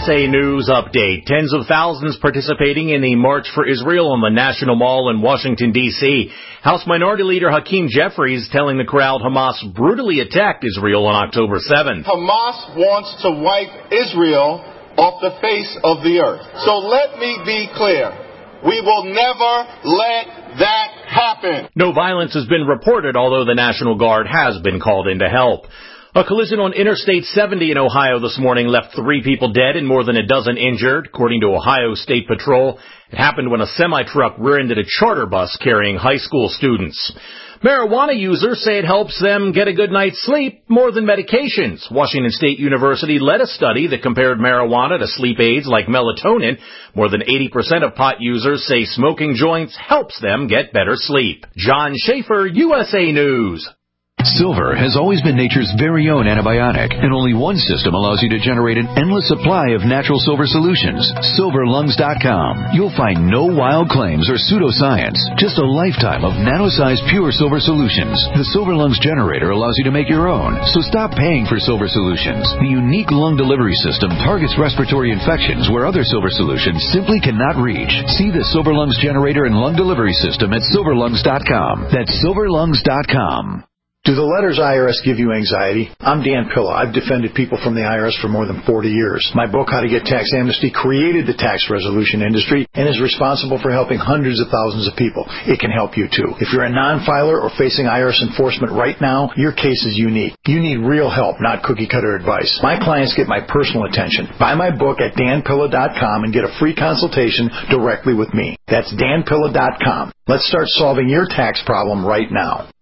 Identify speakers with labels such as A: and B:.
A: USA News Update. Tens of thousands participating in the March for Israel on the National Mall in Washington, D.C. House Minority Leader Hakeem Jeffries telling the crowd Hamas brutally attacked Israel on October 7th.
B: Hamas wants to wipe Israel off the face of the earth. So let me be clear. We will never let that happen.
A: No violence has been reported, although the National Guard has been called in to help. A collision on Interstate 70 in Ohio this morning left 3 people dead and more than a dozen injured, according to Ohio State Patrol. It happened when a semi-truck rear-ended a charter bus carrying high school students. Marijuana users say it helps them get a good night's sleep more than medications. Washington State University led a study that compared marijuana to sleep aids like melatonin. More than 80% of pot users say smoking joints helps them get better sleep. John Schaefer, USA News.
C: Silver has always been nature's very own antibiotic, and only one system allows you to generate an endless supply of natural silver solutions. SilverLungs.com. You'll find no wild claims or pseudoscience, just a lifetime of nano-sized pure silver solutions. The Silver Lungs generator allows you to make your own, so stop paying for silver solutions. The unique lung delivery system targets respiratory infections where other silver solutions simply cannot reach. See the Silver Lungs generator and lung delivery system at SilverLungs.com. That's SilverLungs.com.
D: Do the letters IRS give you anxiety? I'm Dan Pilla. I've defended people from the IRS for more than 40 years. My book, How to Get Tax Amnesty, created the tax resolution industry and is responsible for helping hundreds of thousands of people. It can help you, too. If you're a non-filer or facing IRS enforcement right now, your case is unique. You need real help, not cookie-cutter advice. My clients get my personal attention. Buy my book at danpilla.com and get a free consultation directly with me. That's danpilla.com. Let's start solving your tax problem right now.